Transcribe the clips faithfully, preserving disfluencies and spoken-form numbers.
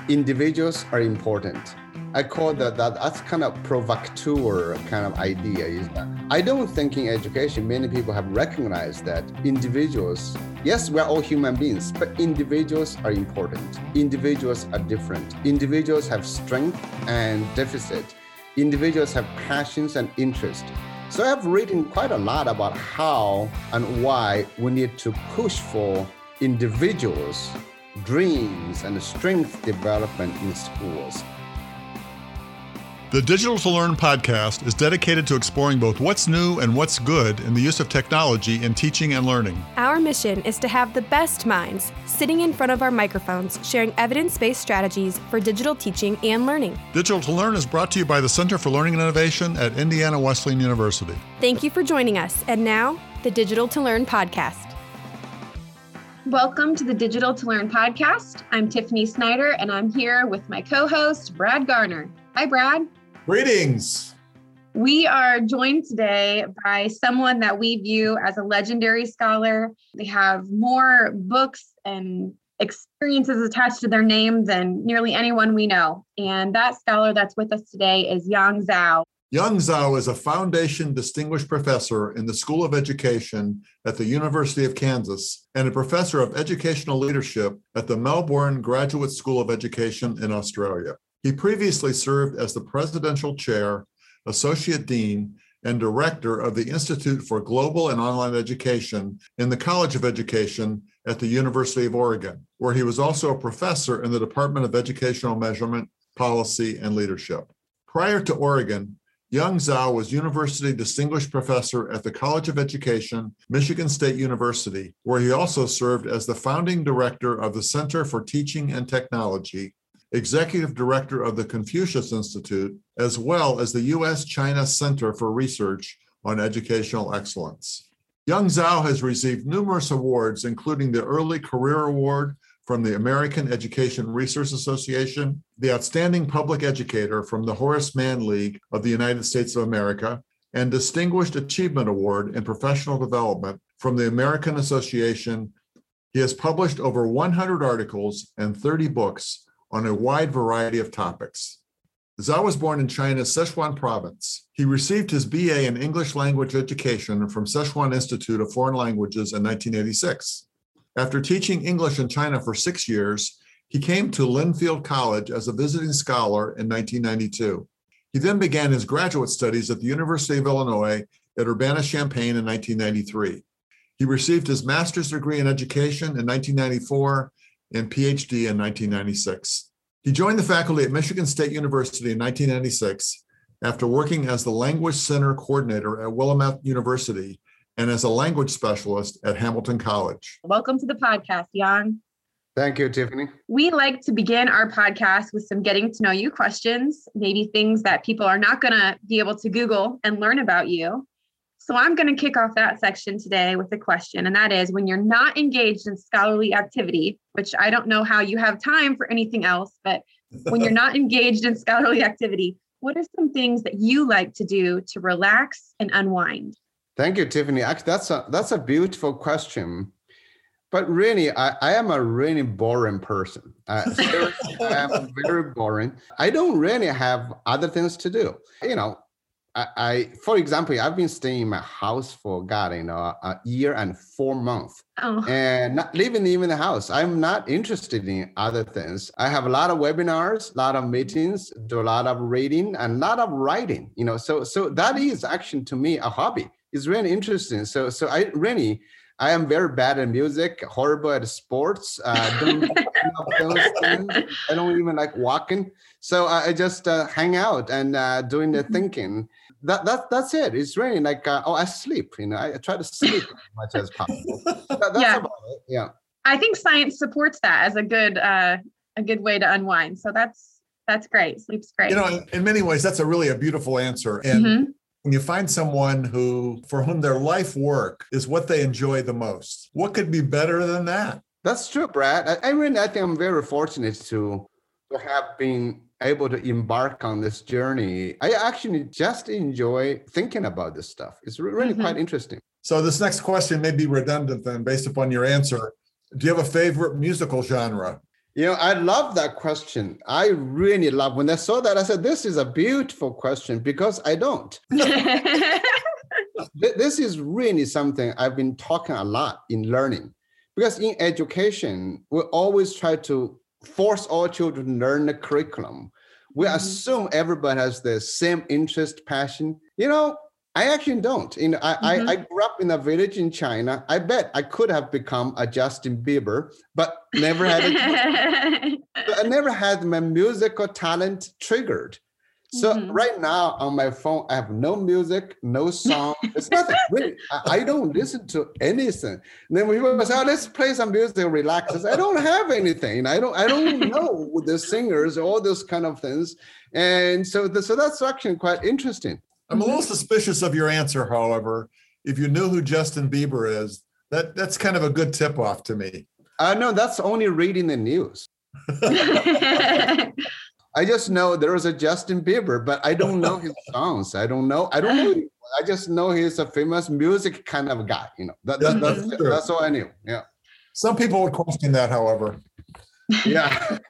individuals are important. I call that, that that's kind of provocateur kind of idea. Is that I don't think in education, many people have recognized that individuals, yes, we're all human beings, but individuals are important. Individuals are different. Individuals have strength and deficit. Individuals have passions and interests. So I've written quite a lot about how and why we need to push for individuals' dreams and strength development in schools. The Digital to Learn podcast is dedicated to exploring both what's new and what's good in the use of technology in teaching and learning. Our mission is to have the best minds sitting in front of our microphones, sharing evidence-based strategies for digital teaching and learning. Digital to Learn is brought to you by the Center for Learning and Innovation at Indiana Wesleyan University. Thank you for joining us. And now, the Digital to Learn podcast. Welcome to the Digital to Learn podcast. I'm Tiffany Snyder, and I'm here with my co-host, Brad Garner. Hi, Brad. Greetings. We are joined today by someone that we view as a legendary scholar. They have more books and experiences attached to their name than nearly anyone we know. And that scholar that's with us today is Yang Zhao. Yang Zhao is a Foundation Distinguished Professor in the School of Education at the University of Kansas and a Professor of Educational Leadership at the Melbourne Graduate School of Education in Australia. He previously served as the Presidential Chair, Associate Dean, and Director of the Institute for Global and Online Education in the College of Education at the University of Oregon, where he was also a professor in the Department of Educational Measurement, Policy, and Leadership. Prior to Oregon, Yang Zhao was University Distinguished Professor at the College of Education, Michigan State University, where he also served as the founding director of the Center for Teaching and Technology, Executive Director of the Confucius Institute, as well as the U S China Center for Research on Educational Excellence. Yang Zhao has received numerous awards, including the Early Career Award from the American Education Research Association, the Outstanding Public Educator from the Horace Mann League of the United States of America, and Distinguished Achievement Award in Professional Development from the American Association. He has published over one hundred articles and thirty books on a wide variety of topics. Zhao was born in China's Sichuan province. He received his B A in English language education from Sichuan Institute of Foreign Languages in nineteen eighty-six. After teaching English in China for six years, he came to Linfield College as a visiting scholar in nineteen ninety-two. He then began his graduate studies at the University of Illinois at Urbana-Champaign in nineteen ninety-three. He received his master's degree in education in nineteen ninety-four and P H D in nineteen ninety-six. He joined the faculty at Michigan State University in nineteen ninety-six after working as the Language Center Coordinator at Willamette University and as a language specialist at Hamilton College. Welcome to the podcast, Yang. Thank you, Tiffany. We like to begin our podcast with some getting to know you questions, maybe things that people are not going to be able to Google and learn about you. So I'm going to kick off that section today with a question, and that is, when you're not engaged in scholarly activity, which I don't know how you have time for anything else, but when you're not engaged in scholarly activity, what are some things that you like to do to relax and unwind? Thank you, Tiffany. Actually, that's a that's a beautiful question. But really, I, I am a really boring person. Uh, seriously, I am very boring. I don't really have other things to do. You know, I, I, for example, I've been staying in my house for, God, you know, a year and four months oh. and not living even in the house. I'm not interested in other things. I have a lot of webinars, a lot of meetings, do a lot of reading and a lot of writing, you know, so, so that is actually to me a hobby. It's really interesting. So, so I really, I am very bad at music, horrible at sports. Uh, don't those things. I don't even like walking. So I just uh, hang out and uh, doing the thinking. That that that's it. It's really like uh, oh, I sleep. You know, I, I try to sleep as much as possible. That, that's yeah. about it. Yeah. I think science supports that as a good uh, a good way to unwind. So that's that's great. Sleep's great. You know, in, in many ways, that's a really a beautiful answer. And mm-hmm. when you find someone who, for whom their life work is what they enjoy the most, what could be better than that? That's true, Brad. I, I really, I think I'm very fortunate to, to have been able to embark on this journey. I actually just enjoy thinking about this stuff. It's really mm-hmm. quite interesting. So this next question may be redundant then, based upon your answer. Do you have a favorite musical genre? You know, I love that question. I really love when I saw that. I said, this is a beautiful question because I don't. This is really something I've been talking a lot in learning, because in education, we always try to force all children to learn the curriculum. We mm-hmm. assume everybody has the same interest, passion. You know, I actually don't. You know, I, mm-hmm. I, I grew up in a village in China. I bet I could have become a Justin Bieber, but never had it. I never had my musical talent triggered. So mm-hmm. right now on my phone, I have no music, no song. It's nothing. Really, I, I don't listen to anything. And then people say, oh, let's play some music, relax. I, say, I don't have anything. I don't I don't know the singers, all those kind of things. And so, the, so that's actually quite interesting. I'm a little suspicious of your answer, however. If you knew who Justin Bieber is, that, that's kind of a good tip-off to me. Uh, no, that's only reading the news. I just know there was a Justin Bieber, but I don't know his songs. I don't know. I don't know. I just know he's a famous music kind of guy. You know, that, that, that's, that's, that's all I knew. Yeah. Some people would question that, however. Yeah.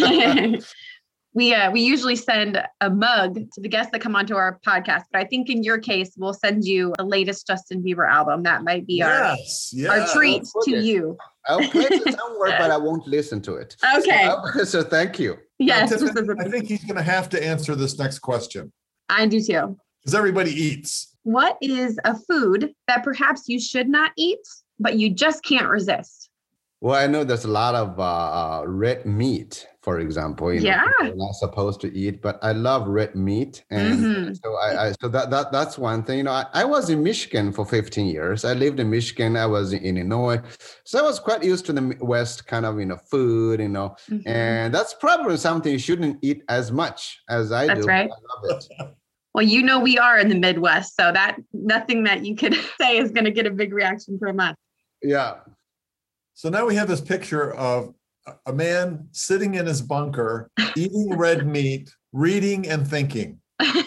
we uh, we usually send a mug to the guests that come onto our podcast, but I think in your case, we'll send you the latest Justin Bieber album. That might be yes, our, yeah, our treat to you. I'll play it somewhere, but I won't listen to it. Okay. So, so thank you. Yes. Now, Tiffany, I think he's going to have to answer this next question. I do too. Because everybody eats. What is a food that perhaps you should not eat, but you just can't resist? Well, I know there's a lot of uh, red meat, for example. You know, yeah. People are not supposed to eat, but I love red meat, and mm-hmm. so I, I so that that that's one thing. You know, I, I was in Michigan for fifteen years. I lived in Michigan. I was in Illinois, so I was quite used to the West kind of you know food. You know, mm-hmm. and that's probably something you shouldn't eat as much as I that's do. Right. I love it. Well, you know, we are in the Midwest, so that nothing that you could say is going to get a big reaction from us. Yeah. So now we have this picture of a man sitting in his bunker, eating red meat, reading and thinking.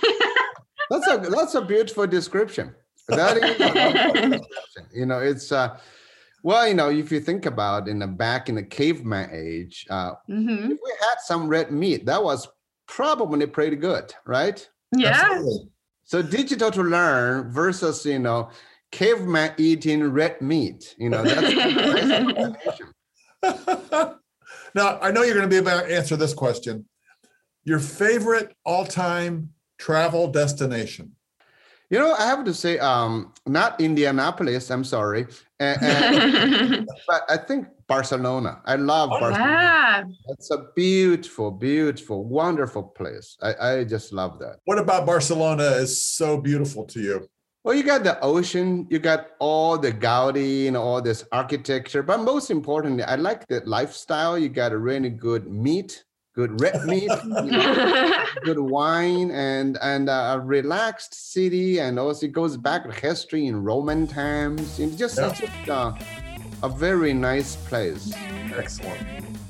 That's a that's a beautiful description. That is a beautiful description. You know, it's uh, well, you know, if you think about in the back in the caveman age, uh, mm-hmm. if we had some red meat, that was probably pretty good, right? Yeah. Absolutely. So digital to learn versus you know. Caveman eating red meat, you know, that's a nice Now, I know you're going to be able to answer this question. Your favorite all-time travel destination? You know, I have to say, um, not Indianapolis, I'm sorry, and, and, but I think Barcelona. I love oh, Barcelona. Yeah. It's a beautiful, beautiful, wonderful place. I, I just love that. What about Barcelona is so beautiful to you? Well, you got the ocean, you got all the Gaudi and all this architecture, but most importantly, I like the lifestyle. You got a really good meat, good red meat, you know, good wine, and and a relaxed city, and also it goes back to history in Roman times. It's just, yeah. just uh, a very nice place. Excellent.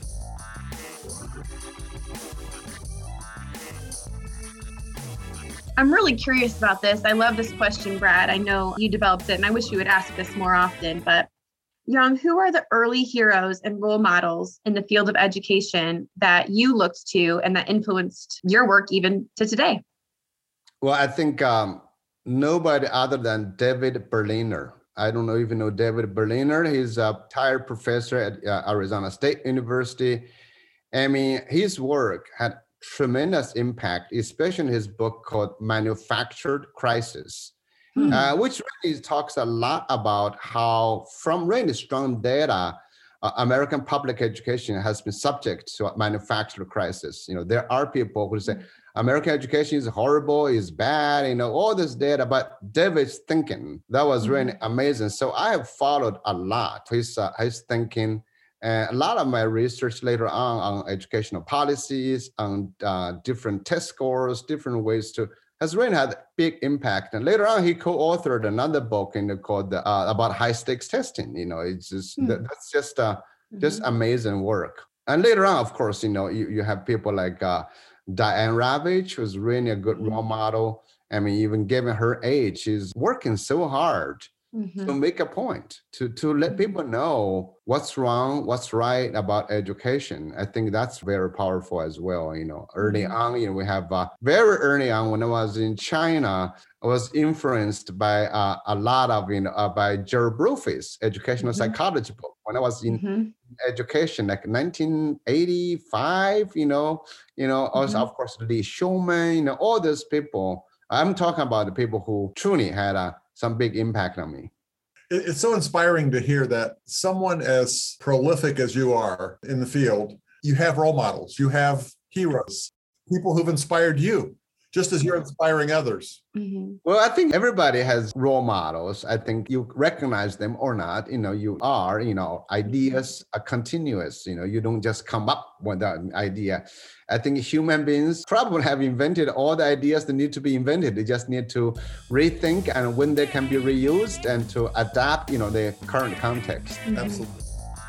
I'm really curious about this. I love this question, Brad. I know you developed it, and I wish you would ask this more often. But Young, who are the early heroes and role models in the field of education that you looked to and that influenced your work even to today? Well, I think um, nobody other than David Berliner. I don't know if you know David Berliner. He's a retired professor at uh, Arizona State University. I mean, his work had tremendous impact, especially in his book called Manufactured Crisis, hmm. uh, which really talks a lot about how from really strong data, uh, American public education has been subject to a manufactured crisis. You know, there are people who say American education is horrible, is bad, you know, all this data, but David's thinking, that was really amazing. So I have followed a lot his, uh, his thinking. And a lot of my research later on on educational policies, on uh, different test scores, different ways to, has really had a big impact. And later on, he co-authored another book in the, called uh, about high stakes testing. You know, it's just, mm-hmm. that, that's just uh, just mm-hmm. amazing work. And later on, of course, you know, you, you have people like uh, Diane Ravitch, who's really a good role model. I mean, even given her age, she's working so hard Mm-hmm. to make a point, to, to let people know what's wrong, what's right about education. I think that's very powerful as well. You know, early Mm-hmm. on, you know, we have uh, very early on when I was in China, I was influenced by uh, a lot of, you know, uh, by Jerry Brufe's educational Mm-hmm. psychology book. When I was in Mm-hmm. education, like nineteen eighty-five, you know, you know, also, Mhm. of course, Lee Shulman, you know, all those people. I'm talking about the people who truly had a, some big impact on me. It- It's so inspiring to hear that someone as prolific as you are in the field, you have role models, you have heroes, people who've inspired you, just as you're inspiring others. Mm-hmm. Well, I think everybody has role models. I think you recognize them or not, you know, you are, you know, ideas are continuous, you know, you don't just come up with an idea. I think human beings probably have invented all the ideas that need to be invented. They just need to rethink and when they can be reused and to adapt, you know, the current context. Mm-hmm. Absolutely.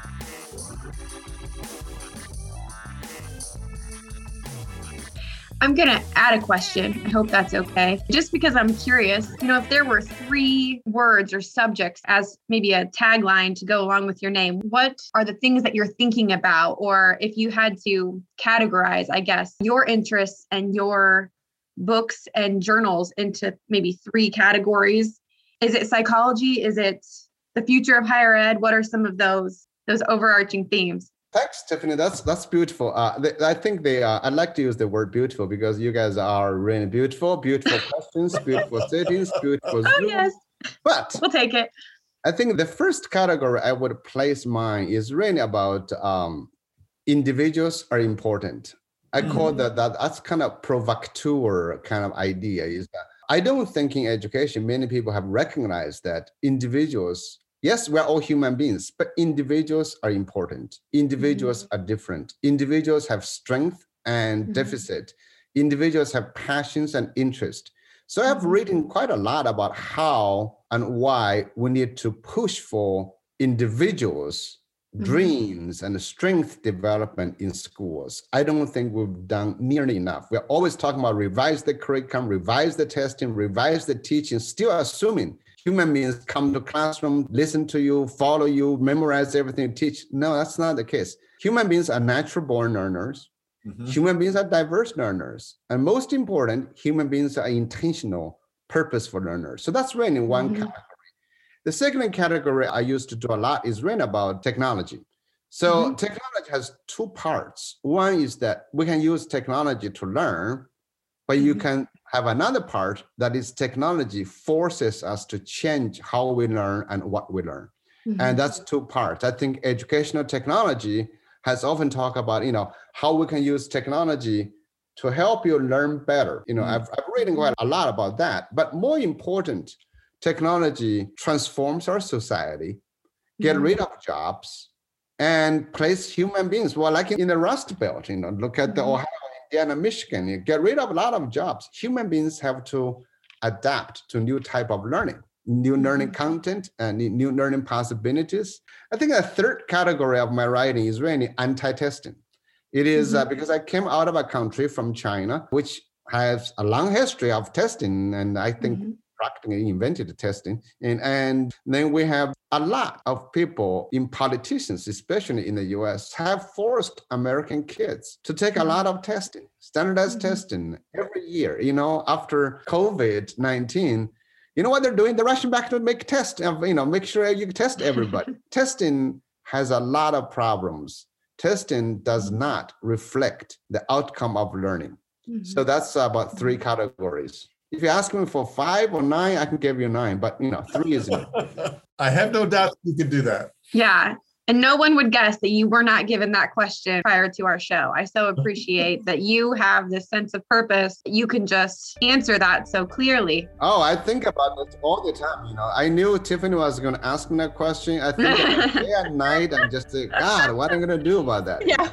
I'm going to add a question. I hope that's okay. Just because I'm curious, you know, if there were three words or subjects as maybe a tagline to go along with your name, what are the things that you're thinking about? Or if you had to categorize, I guess, your interests and your books and journals into maybe three categories, is it psychology? Is it the future of higher ed? What are some of those, those overarching themes? Thanks, Tiffany. That's that's beautiful. Uh, they, I think they. Uh, I like to use the word beautiful because you guys are really beautiful. Beautiful questions, beautiful settings, beautiful. Oh, Zoom. yes. But We'll take it. I think the first category I would place mine is really about um, individuals are important. I call that, that that's kind of provocateur kind of idea. Is that I don't think in education many people have recognized that individuals. Yes, we're all human beings, but individuals are important. Individuals mm-hmm. are different. Individuals have strength and mm-hmm. deficit. Individuals have passions and interest. So I've mm-hmm. written quite a lot about how and why we need to push for individuals' mm-hmm. dreams and strength development in schools. I don't think we've done nearly enough. We're always talking about revise the curriculum, revise the testing, revise the teaching, still assuming human beings come to classroom, listen to you, follow you, memorize everything you teach. No, that's not the case. Human beings are natural born learners. Mm-hmm. Human beings are diverse learners. And most important, human beings are intentional, purposeful learners. So that's really one mm-hmm. category. The second category I used to do a lot is really about technology. So mm-hmm. technology has two parts. One is that we can use technology to learn, but mm-hmm. you can have another part that is technology forces us to change how we learn and what we learn. Mm-hmm. And that's two parts. I think educational technology has often talked about, you know, how we can use technology to help you learn better. You know, mm-hmm. I've, I've written quite a lot about that, but more important, technology transforms our society, get mm-hmm. rid of jobs and place human beings. Well, like in the Rust Belt, you know, look at mm-hmm. the Ohio, Indiana, Michigan, you get rid of a lot of jobs. Human beings have to adapt to new type of learning, new mm-hmm. learning content and new learning possibilities. I think the third category of my writing is really anti-testing. It is mm-hmm. uh, because I came out of a country from China, which has a long history of testing. And I think mm-hmm. practically invented testing. And, and then we have a lot of people in politicians, especially in the U S, have forced American kids to take a lot of testing, standardized mm-hmm. testing every year. You know, after COVID nineteen, you know what they're doing? They're rushing back to make tests, you know, make sure you test everybody. Testing has a lot of problems. Testing does not reflect the outcome of learning. Mm-hmm. So that's about three categories. If you ask me for five or nine, I can give you nine, but you know, three is enough. I have no doubt you can do that. Yeah. And no one would guess that you were not given that question prior to our show. I so appreciate that you have this sense of purpose. You can just answer that so clearly. Oh, I think about this all the time. You know, I knew Tiffany was going to ask me that question. I think about day and night and just think, God, what am I going to do about that? Yeah.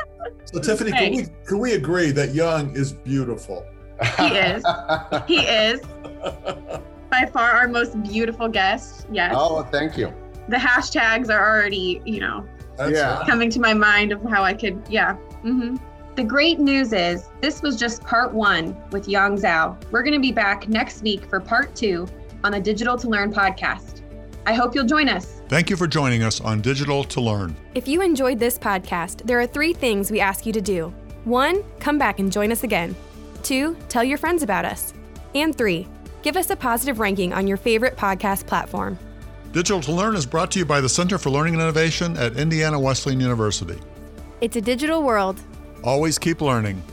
So Tiffany, can we, can we agree that Young is beautiful? He is. He is. By far our most beautiful guest. Yes. Oh, thank you. The hashtags are already, you know, That's yeah. right. coming to my mind of how I could, yeah. Mm-hmm. The great news is this was just part one with Yang Zhao. We're going to be back next week for part two on the Digital to Learn podcast. I hope you'll join us. Thank you for joining us on Digital to Learn. If you enjoyed this podcast, there are three things we ask you to do. One, come back and join us again. Two, tell your friends about us. And three, give us a positive ranking on your favorite podcast platform. Digital to Learn is brought to you by the Center for Learning and Innovation at Indiana Wesleyan University. It's a digital world. Always keep learning.